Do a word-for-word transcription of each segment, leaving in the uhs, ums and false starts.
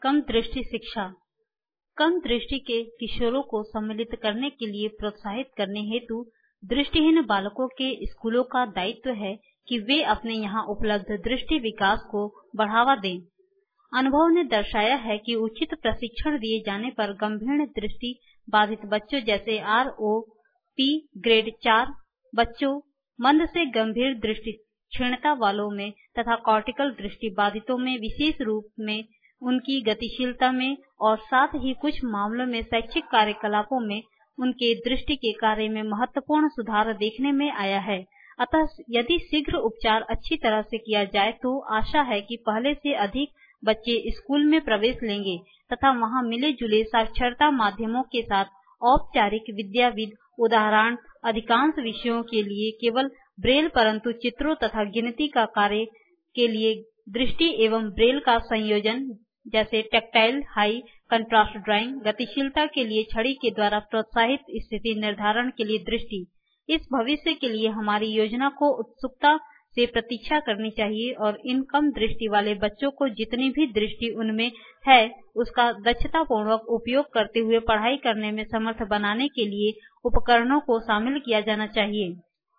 कम दृष्टि शिक्षा। कम दृष्टि के किशोरों को सम्मिलित करने के लिए प्रोत्साहित करने हेतु दृष्टिहीन बालकों के स्कूलों का दायित्व है कि वे अपने यहाँ उपलब्ध दृष्टि विकास को बढ़ावा दें। अनुभव ने दर्शाया है कि उचित प्रशिक्षण दिए जाने पर गंभीर दृष्टि बाधित बच्चों जैसे आर ओ पी ग्रेड चार बच्चों, मंद से गंभीर दृष्टि क्षीणता वालों में तथा कॉर्टिकल दृष्टि बाधितों में विशेष रूप में उनकी गतिशीलता में और साथ ही कुछ मामलों में शैक्षिक कार्यकलापों में उनके दृष्टि के कार्य में महत्वपूर्ण सुधार देखने में आया है। अतः यदि शीघ्र उपचार अच्छी तरह से किया जाए तो आशा है कि पहले से अधिक बच्चे स्कूल में प्रवेश लेंगे तथा वहां मिले जुले साक्षरता माध्यमों के साथ औपचारिक विद्याविद उदाहरण अधिकांश विषयों के लिए केवल ब्रेल परंतु चित्रों तथा गिनती का कार्य के लिए दृष्टि एवं ब्रेल का संयोजन जैसे टैक्टाइल हाई कंट्रास्ट ड्राइंग, गतिशीलता के लिए छड़ी के द्वारा प्रोत्साहित स्थिति निर्धारण के लिए दृष्टि। इस भविष्य के लिए हमारी योजना को उत्सुकता से प्रतीक्षा करनी चाहिए और इन कम दृष्टि वाले बच्चों को जितनी भी दृष्टि उनमें है उसका दक्षतापूर्वक उपयोग करते हुए पढ़ाई करने में समर्थ बनाने के लिए उपकरणों को शामिल किया जाना चाहिए।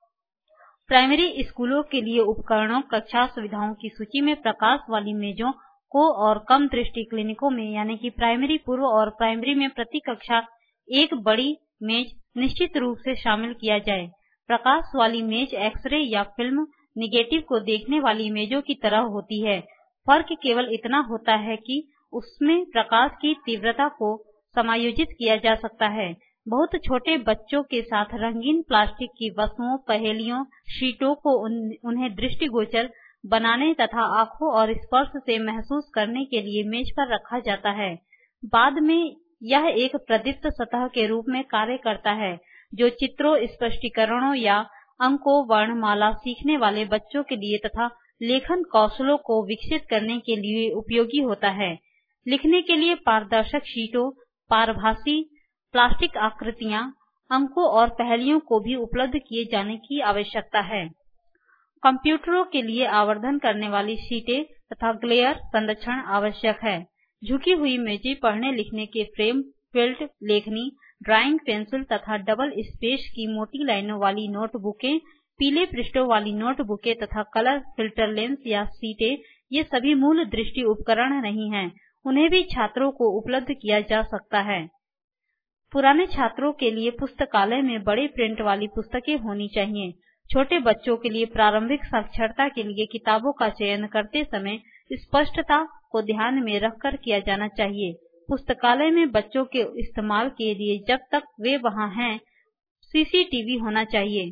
प्राइमरी स्कूलों के लिए उपकरणों कक्षा सुविधाओं की सूची में प्रकाश वाली मेजों को और कम दृष्टि क्लिनिकों में यानी कि प्राइमरी पूर्व और प्राइमरी में प्रति कक्षा एक बड़ी मेज निश्चित रूप से शामिल किया जाए। प्रकाश वाली मेज एक्सरे या फिल्म निगेटिव को देखने वाली मेजों की तरह होती है। फर्क केवल इतना होता है कि उसमें प्रकाश की तीव्रता को समायोजित किया जा सकता है। बहुत छोटे बच्चों के साथ रंगीन प्लास्टिक की वस्तुओं, पहेलियों, शीटों को उन, उन्हें दृष्टिगोचर बनाने तथा आंखों और स्पर्श से महसूस करने के लिए मेज पर रखा जाता है। बाद में यह एक प्रदीप्त सतह के रूप में कार्य करता है जो चित्रों, स्पष्टीकरणों या अंकों, वर्णमाला सीखने वाले बच्चों के लिए तथा लेखन कौशलों को विकसित करने के लिए उपयोगी होता है। लिखने के लिए पारदर्शक शीटों, पारभासी प्लास्टिक आकृतियां, अंकों और पहेलियों को भी उपलब्ध किए जाने की आवश्यकता है। कंप्यूटरों के लिए आवर्धन करने वाली शीटें तथा ग्लेयर संरक्षण आवश्यक है। झुकी हुई मेजें, पढ़ने लिखने के फ्रेम, क्विल्ट, लेखनी, ड्राइंग पेंसिल तथा डबल स्पेस की मोटी लाइनों वाली नोटबुकें, पीले पृष्ठों वाली नोटबुकें तथा कलर फिल्टर लेंस या शीटें, ये सभी मूल दृष्टि उपकरण नहीं हैं। उन्हें भी छात्रों को उपलब्ध किया जा सकता है। पुराने छात्रों के लिए पुस्तकालय में बड़े प्रिंट वाली पुस्तकें होनी चाहिए। छोटे बच्चों के लिए प्रारंभिक साक्षरता के लिए किताबों का चयन करते समय स्पष्टता को ध्यान में रखकर किया जाना चाहिए। पुस्तकालय में बच्चों के इस्तेमाल के लिए जब तक वे वहां हैं सी सी टी वी होना चाहिए।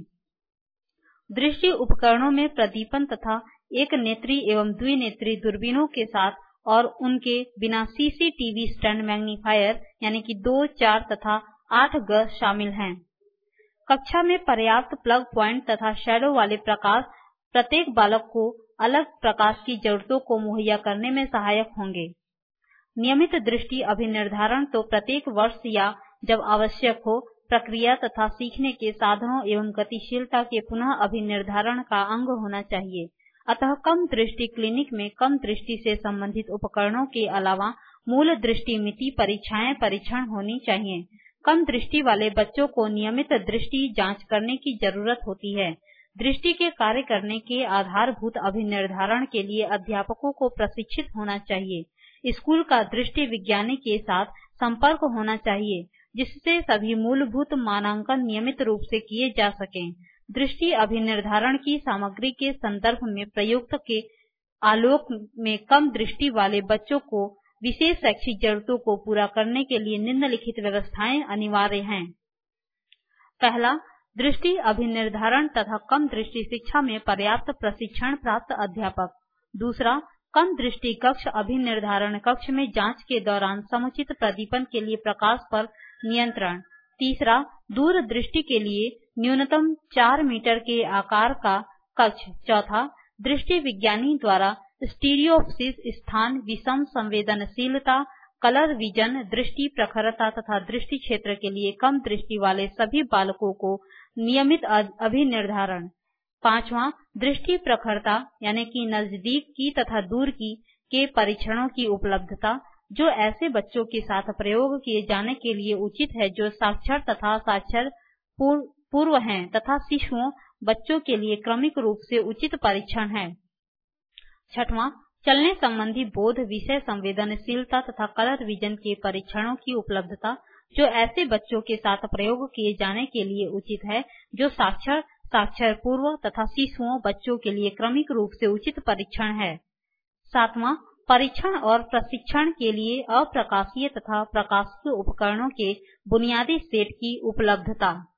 दृष्टि उपकरणों में प्रदीपन तथा एक नेत्री एवं द्विनेत्री दूरबीनों के साथ और उनके बिना C C T V stand magnifier यानी कि दो, चार तथा आठ ग शामिल हैं। कक्षा में पर्याप्त प्लग पॉइंट तथा शैडो वाले प्रकाश प्रत्येक बालक को अलग प्रकाश की जरूरतों को मुहैया करने में सहायक होंगे। नियमित दृष्टि अभिनिर्धारण तो प्रत्येक वर्ष या जब आवश्यक हो प्रक्रिया तथा सीखने के साधनों एवं गतिशीलता के पुनः अभिनिर्धारण का अंग होना चाहिए। अतः कम दृष्टि क्लिनिक में कम दृष्टि से संबंधित उपकरणों के अलावा मूल दृष्टि मिति परीक्षाएं परीक्षण होनी चाहिए। कम दृष्टि वाले बच्चों को नियमित दृष्टि जांच करने की जरूरत होती है। दृष्टि के कार्य करने के आधारभूत अभिनिर्धारण के लिए अध्यापकों को प्रशिक्षित होना चाहिए। स्कूल का दृष्टि विज्ञानी के साथ संपर्क होना चाहिए जिससे सभी मूलभूत मानांकन नियमित रूप से किए जा सकें। दृष्टि अभिनिर्धारण की सामग्री के संदर्भ में प्रयुक्त के आलोक में कम दृष्टि वाले बच्चों को विशेष शैक्षिक जरूरतों को पूरा करने के लिए निम्नलिखित व्यवस्थाएं अनिवार्य हैं। पहला, दृष्टि अभिनिर्धारण तथा कम दृष्टि शिक्षा में पर्याप्त प्रशिक्षण प्राप्त अध्यापक। दूसरा, कम दृष्टि कक्ष अभिनिर्धारण कक्ष में जांच के दौरान समुचित प्रदीपन के लिए प्रकाश पर नियंत्रण। तीसरा, दूर दृष्टि के लिए न्यूनतम चार मीटर के आकार का कक्ष। चौथा, दृष्टि विज्ञानी द्वारा स्टीरियोप्सिस स्थान विषम संवेदनशीलता कलर विजन दृष्टि प्रखरता तथा दृष्टि क्षेत्र के लिए कम दृष्टि वाले सभी बालकों को नियमित अभिनिर्धारण। पांचवा, दृष्टि प्रखरता यानी कि नजदीक की तथा दूर की के परीक्षणों की उपलब्धता। जो ऐसे बच्चों के साथ प्रयोग किए जाने के लिए उचित है जो साक्षर तथा साक्षर पूर्व हैं तथा शिशुओं बच्चों के लिए क्रमिक रूप से उचित परीक्षण है। छठवां, चलने संबंधी बोध, विषय संवेदनशीलता तथा कलर विजन के परीक्षणों की उपलब्धता जो ऐसे बच्चों के साथ प्रयोग किए जाने के लिए उचित है जो साक्षर साक्षर पूर्व तथा शिशुओं बच्चों के लिए क्रमिक रूप से उचित परीक्षण है। सातवां, परीक्षण और प्रशिक्षण के लिए अप्रकाशीय तथा प्रकाशीय उपकरणों के बुनियादी सेट की उपलब्धता।